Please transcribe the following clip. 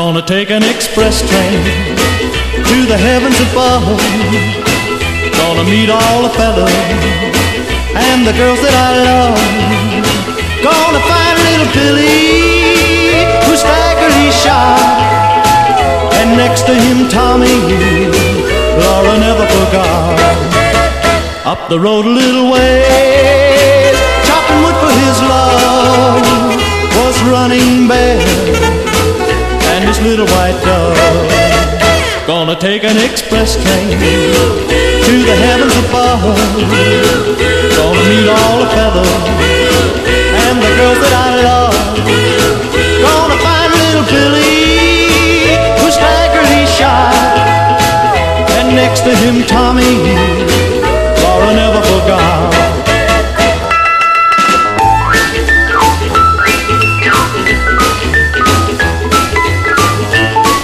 Gonna take an express train to the heavens above. Gonna meet all the fellas and the girls that I love. Gonna find little Billy, who's staggerly shy, and next to him Tommy, Laura never forgot. Up the road a little way, chopping wood for his love, was running Bear and his little white dove. Gonna take an express train to the heavens above. Gonna meet all the fellas